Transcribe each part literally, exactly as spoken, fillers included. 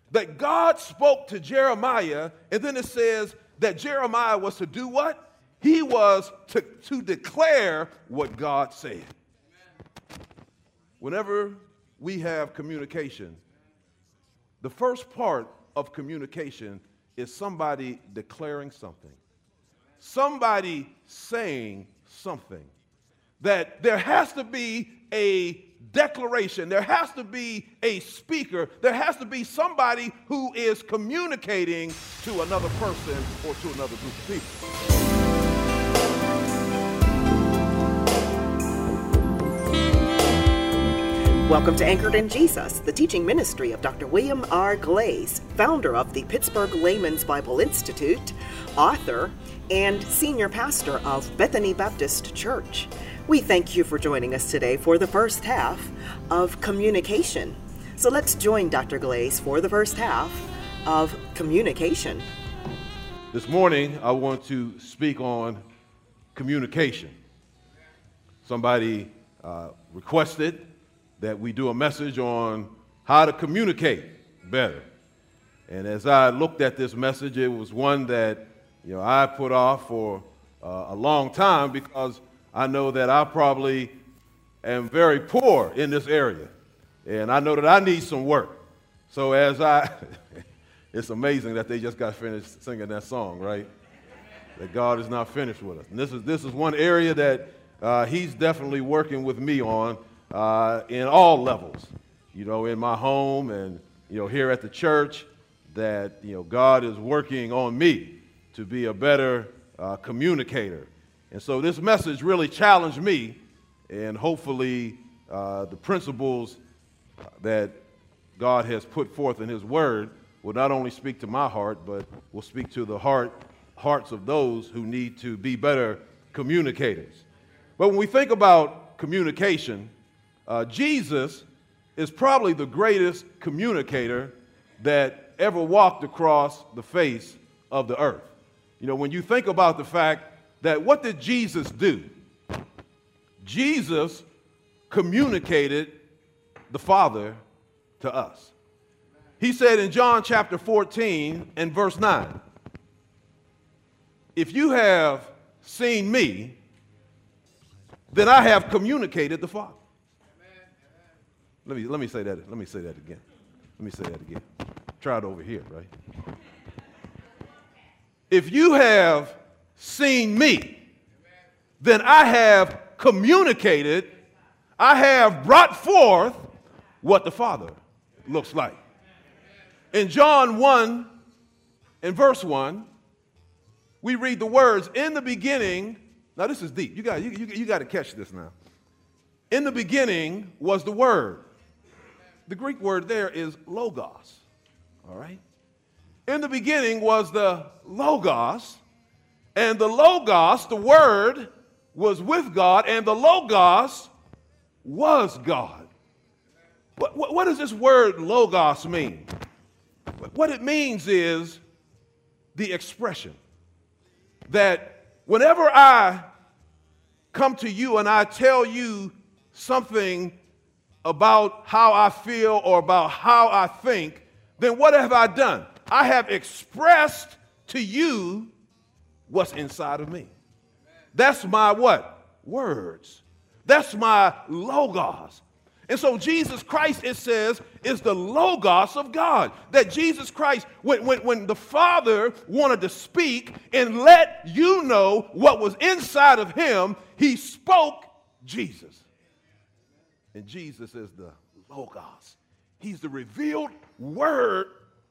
that God spoke to Jeremiah, and then it says that Jeremiah was to do what? He was to, to declare what God said. Whenever we have communication, the first part of communication is somebody declaring something, somebody saying something. That there has to be a declaration, there has to be a speaker, there has to be somebody who is communicating to another person or to another group of people. Welcome to Anchored in Jesus, the teaching ministry of Doctor William R. Glaze, founder of the Pittsburgh Layman's Bible Institute, author, and senior pastor of Bethany Baptist Church. We thank you for joining us today for the first half of communication. So let's join Doctor Glaze for the first half of communication. This morning, I want to speak on communication. Somebody uh, requested that we do a message on how to communicate better. And as I looked at this message, it was one that, you know, I put off for uh, a long time because I know that I probably am very poor in this area. And I know that I need some work. So as I, it's amazing that they just got finished singing that song, right? That God is not finished with us. And this is, this is one area that uh, he's definitely working with me on. Uh, in all levels, you know, in my home and, you know, here at the church, that, you know, God is working on me to be a better uh, communicator. And so this message really challenged me, and hopefully uh, the principles that God has put forth in his word will not only speak to my heart, but will speak to the heart, hearts of those who need to be better communicators. But when we think about communication, Uh, Jesus is probably the greatest communicator that ever walked across the face of the earth. You know, when you think about the fact that what did Jesus do? Jesus communicated the Father to us. He said in John chapter fourteen and verse nine, if you have seen me, then I have communicated the Father. Let me, let me say that, let me say that again. Let me say that again. Try it over here, right? If you have seen me, then I have communicated, I have brought forth what the Father looks like. In John one and verse one, we read the words, in the beginning, now this is deep. You got, you, you, you got to catch this now. In the beginning was the Word. The Greek word there is logos, all right? In the beginning was the logos, and the logos, the Word, was with God, and the logos was God. What, what, what does this word logos mean? What it means is the expression that whenever I come to you and I tell you something about how I feel or about how I think, then what have I done? I have expressed to you what's inside of me. That's my what? Words. That's my logos. And so Jesus Christ, it says, is the logos of God. That Jesus Christ, when, when, when the Father wanted to speak and let you know what was inside of him, he spoke Jesus. And Jesus is the logos. He's the revealed word.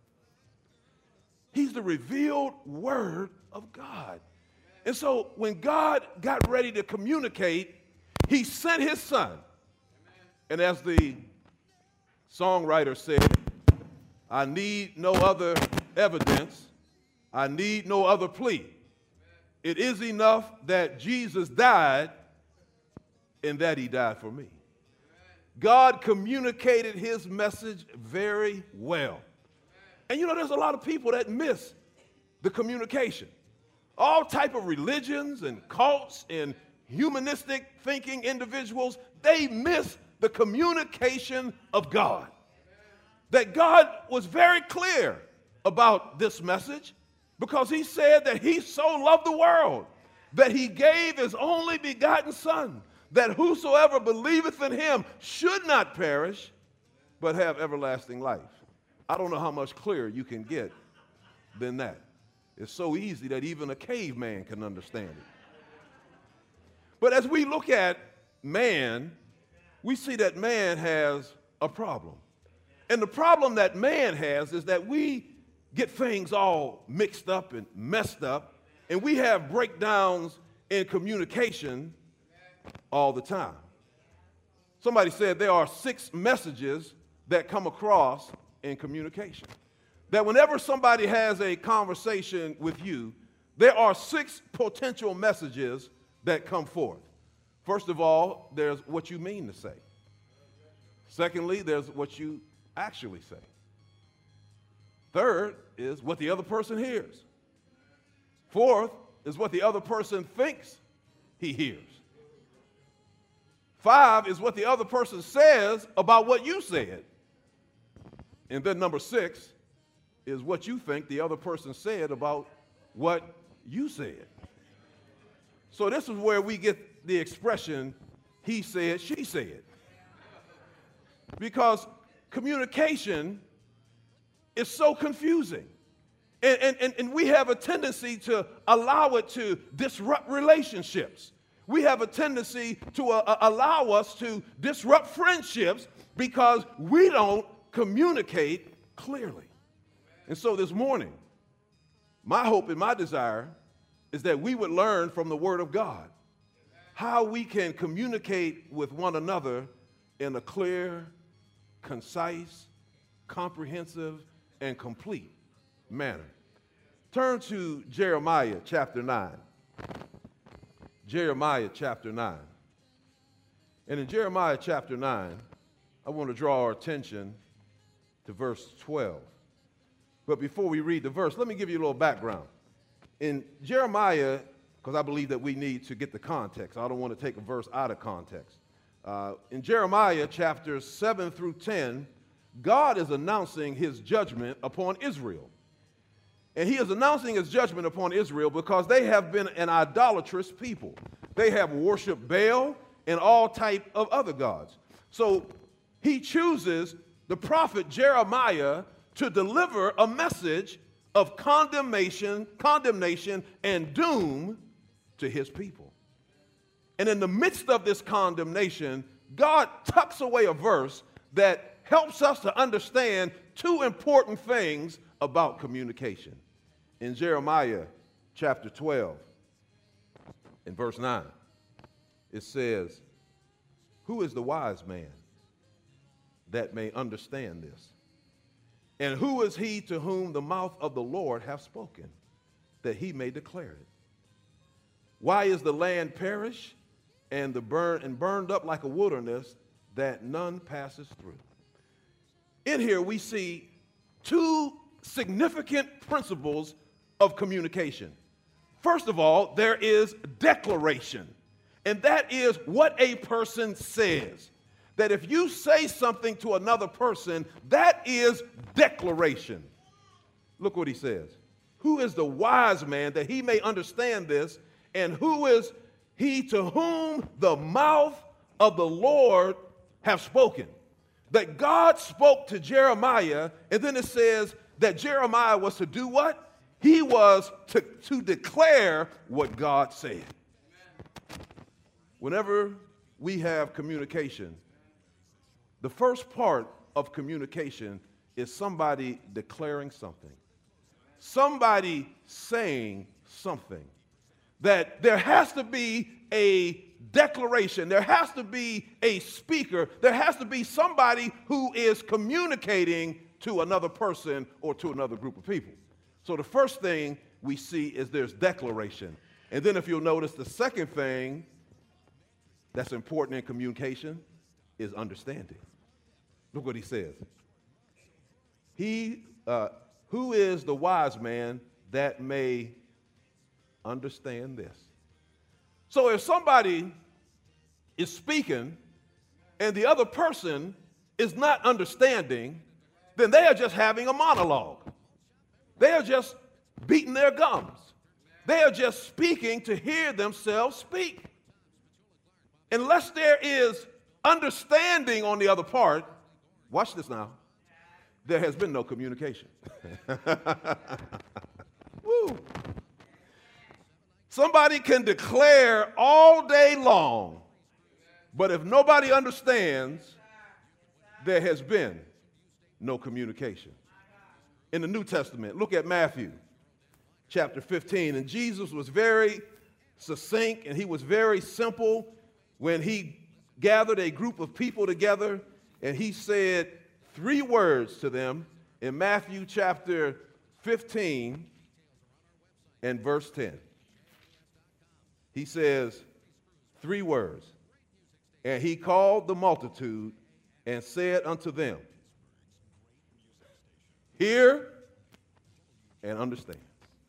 He's the revealed word of God. And so when God got ready to communicate, he sent his son. And as the songwriter said, I need no other evidence. I need no other plea. It is enough that Jesus died and that he died for me. God communicated his message very well. And you know, there's a lot of people that miss the communication. All type of religions and cults and humanistic thinking individuals, they miss the communication of God. that God was very clear about this message, because he said that he so loved the world that he gave his only begotten Son, that whosoever believeth in him should not perish, but have everlasting life. I don't know how much clearer you can get than that. It's so easy that even a caveman can understand it. But as we look at man, we see that man has a problem. And the problem that man has is that we get things all mixed up and messed up, and we have breakdowns in communication all the time. Somebody said there are six messages that come across in communication. That whenever somebody has a conversation with you, there are six potential messages that come forth. First of all, there's what you mean to say. Secondly, there's what you actually say. Third is what the other person hears. Fourth is what the other person thinks he hears. Five is what the other person says about what you said. And then number six is what you think the other person said about what you said. So this is where we get the expression, he said, she said. Because communication is so confusing. And, and, and we have a tendency to allow it to disrupt relationships. We have a tendency to uh, allow us to disrupt friendships because we don't communicate clearly. And so this morning, my hope and my desire is that we would learn from the Word of God how we can communicate with one another in a clear, concise, comprehensive, and complete manner. Turn to Jeremiah chapter nine. Jeremiah chapter nine. And in Jeremiah chapter nine, I want to draw our attention to verse twelve. But before we read the verse, let me give you a little background. In Jeremiah, because I believe that we need to get the context. I don't want to take a verse out of context. Uh, in Jeremiah chapters seven through ten, God is announcing his judgment upon Israel. And he is announcing his judgment upon Israel because they have been an idolatrous people. They have worshiped Baal and all type of other gods. So he chooses the prophet Jeremiah to deliver a message of condemnation, condemnation and doom to his people. And in the midst of this condemnation, God tucks away a verse that helps us to understand two important things about communication. In Jeremiah chapter twelve, in verse nine, it says, "Who is the wise man that may understand this? And who is he to whom the mouth of the Lord hath spoken, that he may declare it? Why is the land perished and the burn and burned up like a wilderness, that none passes through?" In here we see two significant principles of communication. First of all, there is declaration, and that is what a person says. That if you say something to another person, that is declaration. Look what he says. Who is the wise man that he may understand this, and who is he to whom the mouth of the Lord have spoken? That God spoke to Jeremiah, and then it says that Jeremiah was to do what? He was to, to declare what God said. Whenever we have communication, the first part of communication is somebody declaring something. Somebody saying something. That there has to be a declaration. There has to be a speaker. There has to be somebody who is communicating to another person or to another group of people. So the first thing we see is there's declaration. And then if you'll notice, the second thing that's important in communication is understanding. Look what he says. He, uh, who is the wise man that may understand this? So if somebody is speaking and the other person is not understanding, then they are just having a monologue. They are just beating their gums. They are just speaking to hear themselves speak. Unless there is understanding on the other part, watch this now, there has been no communication. Woo. Somebody can declare all day long, but if nobody understands, there has been no communication. In the New Testament, look at Matthew chapter fifteen, and Jesus was very succinct and he was very simple when he gathered a group of people together, and he said three words to them in Matthew chapter fifteen and verse ten. He says three words, and he called the multitude and said unto them, hear and understand.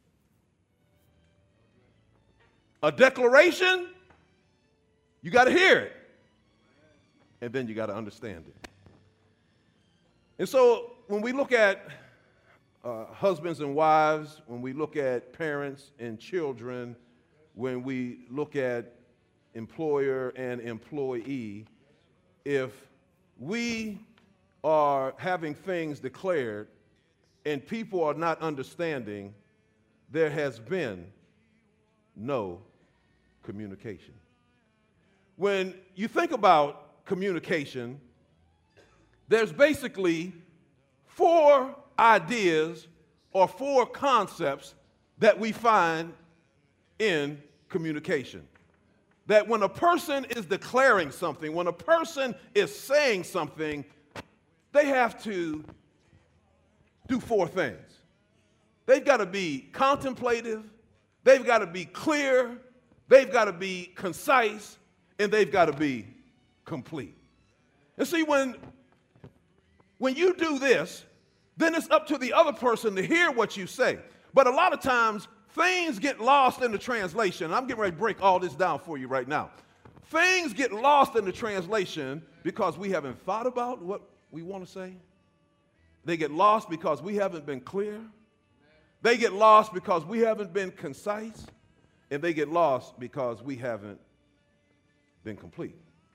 A declaration, you got to hear it, and then you got to understand it. And so when we look at uh, husbands and wives, when we look at parents and children, when we look at employer and employee, if we are having things declared and people are not understanding, there has been no communication. When you think about communication, there's basically four ideas or four concepts that we find in communication. That when a person is declaring something, when a person is saying something, they have to do four things. They've got to be contemplative, they've got to be clear, they've got to be concise, and they've got to be complete. And see, when, when you do this, then it's up to the other person to hear what you say. But a lot of times, things get lost in the translation. I'm getting ready to break all this down for you right now. Things get lost in the translation because we haven't thought about what we want to say. They get lost because we haven't been clear. They get lost because we haven't been concise. And they get lost because we haven't been complete.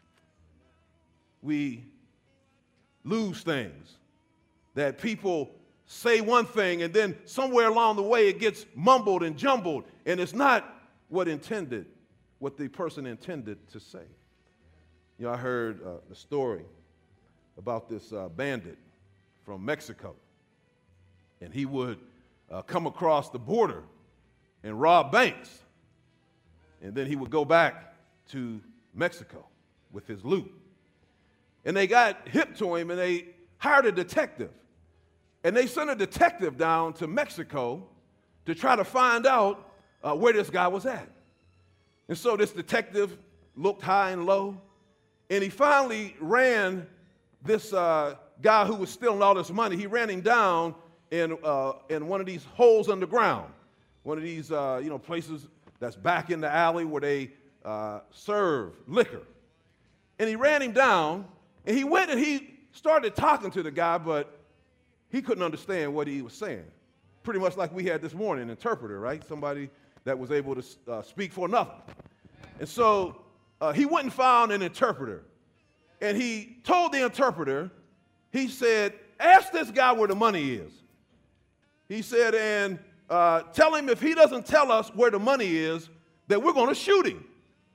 We lose things that people say one thing and then somewhere along the way it gets mumbled and jumbled and it's not what intended, what the person intended to say. You know, I heard uh, the story about this uh, bandit from Mexico, and he would uh, come across the border and rob banks, and then he would go back to Mexico with his loot. And they got hip to him and they hired a detective. And they sent a detective down to Mexico to try to find out uh, where this guy was at. And so this detective looked high and low, and he finally ran this uh, guy who was stealing all this money, he ran him down in, uh, in one of these holes underground, one of these uh, you know, places that's back in the alley where they uh, serve liquor. And he ran him down, and he went and he started talking to the guy, but he couldn't understand what he was saying. Pretty much like we had this morning, an interpreter, right? Somebody that was able to uh, speak for another. And so uh, he went and found an interpreter. And he told the interpreter, he said, ask this guy where the money is. He said, and uh, tell him if he doesn't tell us where the money is, that we're going to shoot him.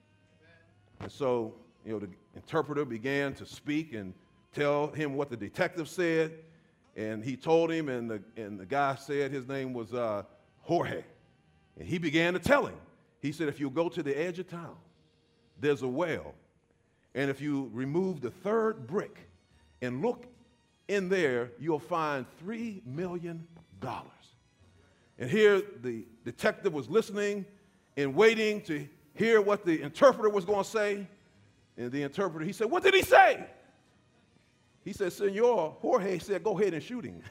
And so, you know, the interpreter began to speak and tell him what the detective said. And he told him, and the, and the guy said his name was uh, Jorge. And he began to tell him. He said, if you go to the edge of town, there's a well. And if you remove the third brick and look in there, you'll find three million dollars. And here the detective was listening and waiting to hear what the interpreter was going to say. And the interpreter, he said, what did he say? He said, Senor, Jorge said, go ahead and shoot him.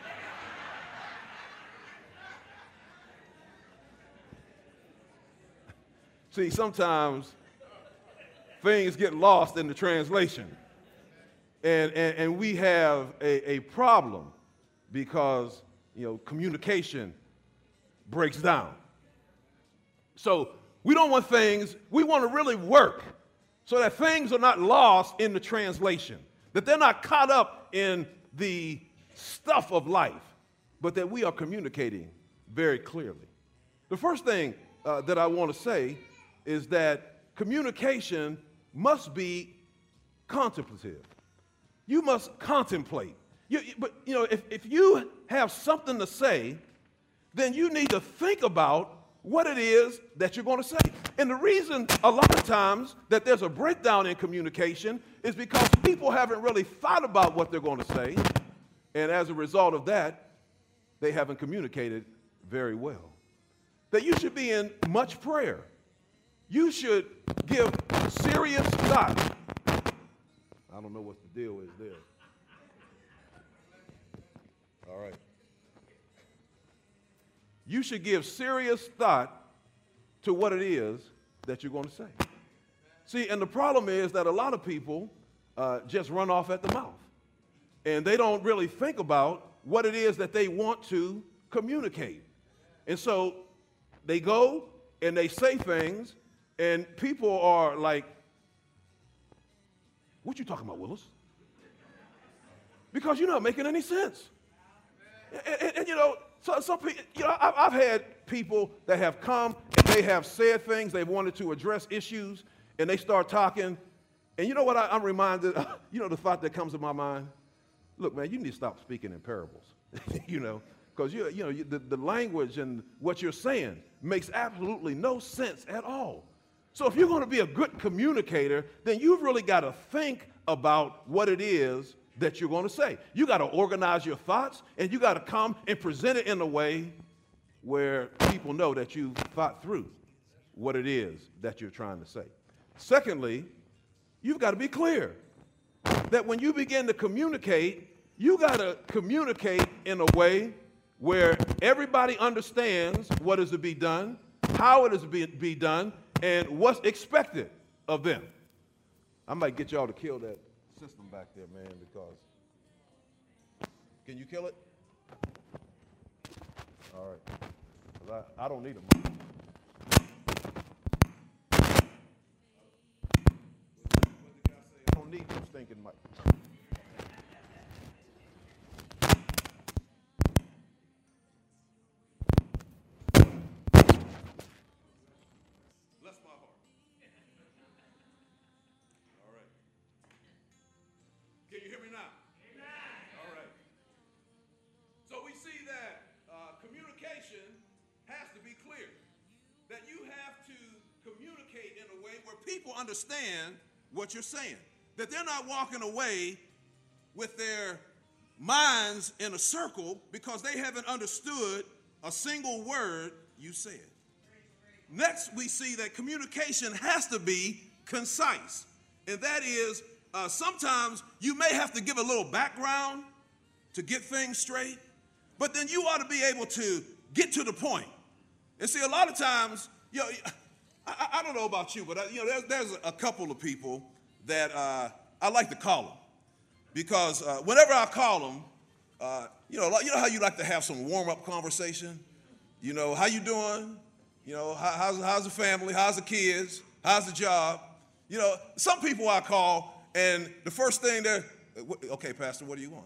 See, sometimes things get lost in the translation. And, and, and we have a, a problem because, you know, communication breaks down. So we don't want things, we want to really work so that things are not lost in the translation, that they're not caught up in the stuff of life, but that we are communicating very clearly. The first thing uh, that I want to say is that communication must be contemplative. You must contemplate. You, but, you know, if, if you have something to say, then you need to think about what it is that you're going to say. And the reason a lot of times that there's a breakdown in communication is because people haven't really thought about what they're going to say. And as a result of that, they haven't communicated very well. That you should be in much prayer. You should give serious thought. I don't know what the deal is there. All right. You should give serious thought to what it is that you're going to say. See, and the problem is that a lot of people uh, just run off at the mouth. And they don't really think about what it is that they want to communicate. And so they go and they say things, and people are like, what you talking about, Willis? Because you're not making any sense. And, and, and you know, so, some people, you know, I've, I've had people that have come and they have said things, they wanted to address issues, and they start talking. And you know what I, I'm reminded, you know, the thought that comes to my mind? Look, man, you need to stop speaking in parables, you know, because you, you know, you, the, the language and what you're saying makes absolutely no sense at all. So if you're going to be a good communicator, then you've really got to think about what it is that you're going to say. You got to organize your thoughts, and you got to come and present it in a way where people know that you've thought through what it is that you're trying to say. Secondly, you've got to be clear that when you begin to communicate, you got to communicate in a way where everybody understands what is to be done, how it is to be, be done, and what's expected of them. I might get y'all to kill that system back there, man, because can you kill it? All right. 'Cause I, I don't need them. I don't need them stinking mic. Bless my heart. All right. Can you hear me now? All right. So we see that uh, communication has to be clear. That you have to communicate in a way where people understand what you're saying. That they're not walking away with their minds in a circle because they haven't understood a single word you said. Next, we see that communication has to be concise. And that is, uh, sometimes you may have to give a little background to get things straight, but then you ought to be able to get to the point. And see, a lot of times, you know, I, I don't know about you, but I, you know, there's, there's a couple of people that uh, I like to call them, because uh, whenever I call them, uh, you know, you know how you like to have some warm-up conversation. You know, how you doing? You know, how, how's how's the family? How's the kids? How's the job? You know, some people I call, and the first thing they're, okay, Pastor, what do you want?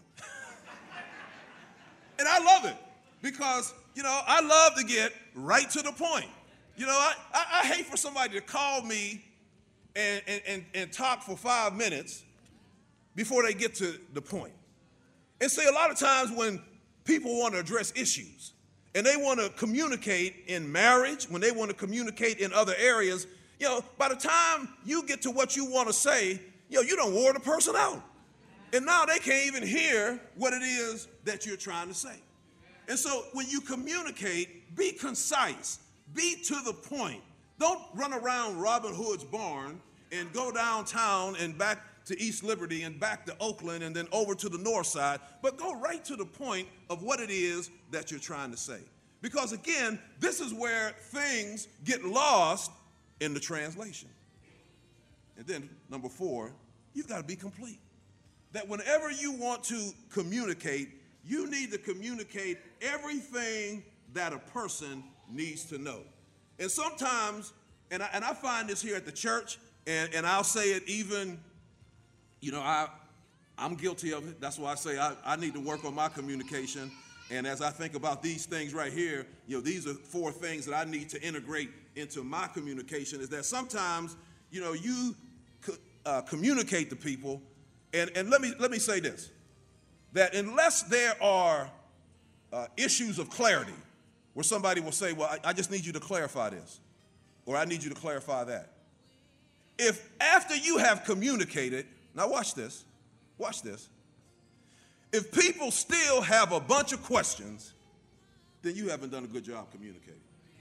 And I love it because, you know, I love to get right to the point. You know, I, I, I hate for somebody to call me and, and, and, and talk for five minutes before they get to the point. And see, a lot of times when people want to address issues and they want to communicate in marriage, when they want to communicate in other areas, you know, by the time you get to what you want to say, you know, you don't wore the person out. And now they can't even hear what it is that you're trying to say. And so when you communicate, be concise, be to the point. Don't run around Robin Hood's barn and go downtown and back to East Liberty and back to Oakland and then over to the north side, but go right to the point of what it is that you're trying to say. Because again, this is where things get lost in the translation. And then number four, you've got to be complete. That whenever you want to communicate, you need to communicate everything that a person needs to know. And sometimes, and I, and I find this here at the church, and, and I'll say it even, you know, I, I'm guilty of it. That's why I say I, I need to work on my communication. And as I think about these things right here, you know, these are four things that I need to integrate into my communication, is that sometimes, you know, you uh, communicate to people, and, and let me let me say this, that unless there are uh, issues of clarity, where somebody will say, well, I, I just need you to clarify this, or I need you to clarify that. If after you have communicated, now watch this, watch this, if people still have a bunch of questions, then you haven't done a good job communicating.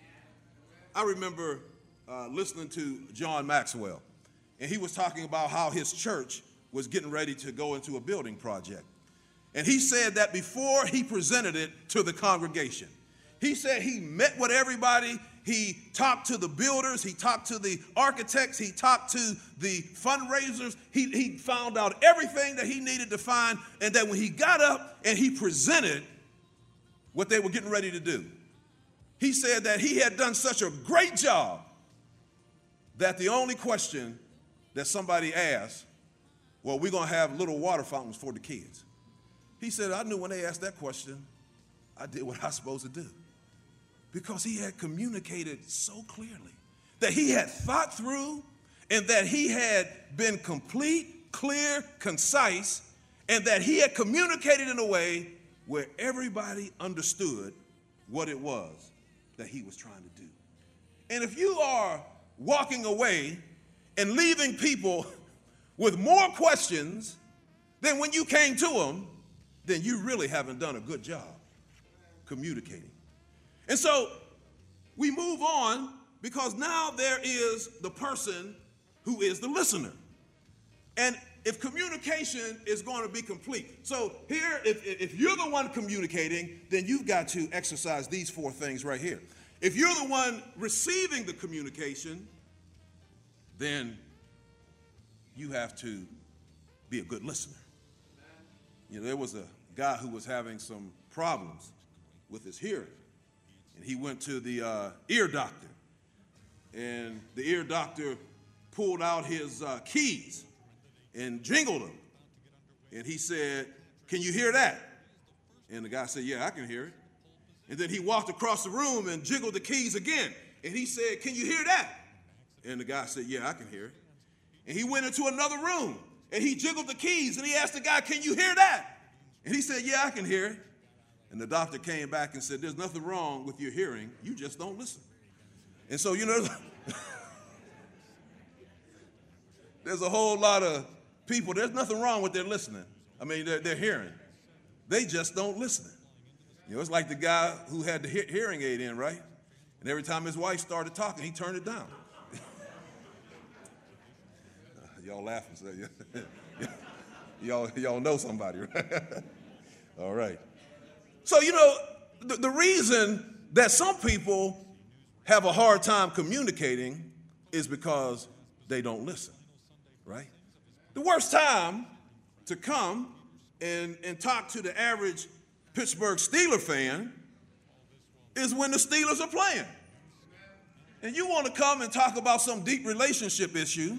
I remember uh, listening to John Maxwell, and he was talking about how his church was getting ready to go into a building project. And he said that before he presented it to the congregation, he said he met with everybody, he talked to the builders, he talked to the architects, he talked to the fundraisers, he, he found out everything that he needed to find, and that when he got up and he presented what they were getting ready to do, he said that he had done such a great job that the only question that somebody asked, well, we're going to have little water fountains for the kids. He said, I knew when they asked that question, I did what I was supposed to do. Because he had communicated so clearly, that he had thought through, and that he had been complete, clear, concise, and that he had communicated in a way where everybody understood what it was that he was trying to do. And if you are walking away and leaving people with more questions than when you came to them, then you really haven't done a good job communicating. And so we move on, because now there is the person who is the listener. And if communication is going to be complete, so here, if, if you're the one communicating, then you've got to exercise these four things right here. If you're the one receiving the communication, then you have to be a good listener. You know, there was a guy who was having some problems with his hearing. And he went to the uh, ear doctor, and the ear doctor pulled out his uh, keys and jingled them. And he said, can you hear that? And the guy said, yeah, I can hear it. And then he walked across the room and jiggled the keys again. And he said, can you hear that? And the guy said, yeah, I can hear it. And he went into another room, and he jiggled the keys, and he asked the guy, can you hear that? And he said, yeah, I can hear it. And the doctor came back and said, there's nothing wrong with your hearing, you just don't listen. And so, you know, there's a whole lot of people, there's nothing wrong with their listening. I mean, their, their hearing. They just don't listen. You know, it's like the guy who had the he- hearing aid in, right? And every time his wife started talking, he turned it down. Y'all laughing, so y'all, y'all know somebody, right? All right. So, you know, the, the reason that some people have a hard time communicating is because they don't listen, right? The worst time to come and, and talk to the average Pittsburgh Steelers fan is when the Steelers are playing. And you want to come and talk about some deep relationship issue.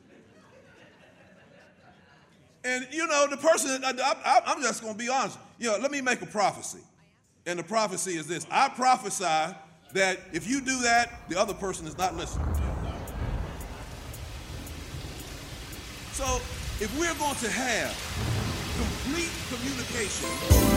And, you know, the person, I, I, I'm just going to be honest. You know, let me make a prophecy. And the prophecy is this. I prophesy that if you do that, the other person is not listening. So if we're going to have complete communication,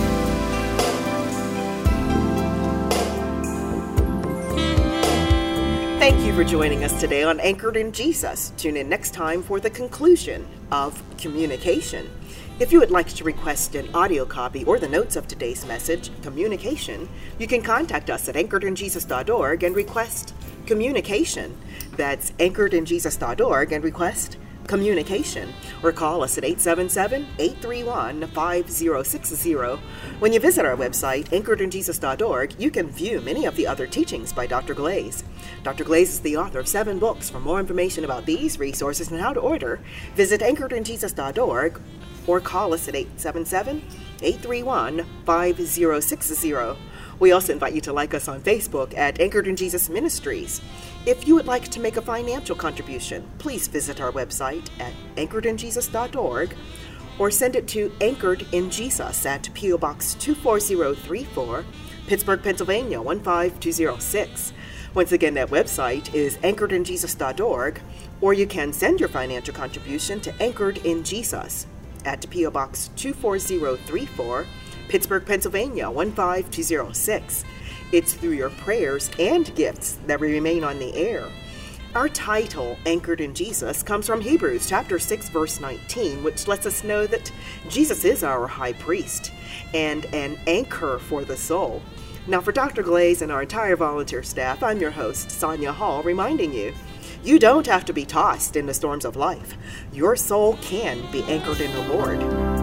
thank you for joining us today on Anchored in Jesus. Tune in next time for the conclusion of communication. If you would like to request an audio copy or the notes of today's message, Communication, you can contact us at anchored in jesus dot org and request Communication. That's anchored in jesus dot org and request Communication. Or call us at eight seven seven, eight three one, five zero six zero. When you visit our website, anchored in jesus dot org, you can view many of the other teachings by Doctor Glaze. Doctor Glaze is the author of seven books. For more information about these resources and how to order, visit anchored in jesus dot org or call us at eight seven seven, eight three one, five zero six zero. We also invite you to like us on Facebook at Anchored in Jesus Ministries. If you would like to make a financial contribution, please visit our website at anchored in jesus dot org or send it to Anchored in Jesus at P O Box two four zero three four, Pittsburgh, Pennsylvania one five two zero six. Once again, that website is anchored in jesus dot org, or you can send your financial contribution to Anchored in Jesus at P O Box two four zero three four, Pittsburgh, Pennsylvania one five two zero six. It's through your prayers and gifts that we remain on the air. Our title, Anchored in Jesus, comes from Hebrews chapter six, verse nineteen, which lets us know that Jesus is our high priest and an anchor for the soul. Now, for Doctor Glaze and our entire volunteer staff, I'm your host, Sonia Hall, reminding you, you don't have to be tossed in the storms of life. Your soul can be anchored in the Lord.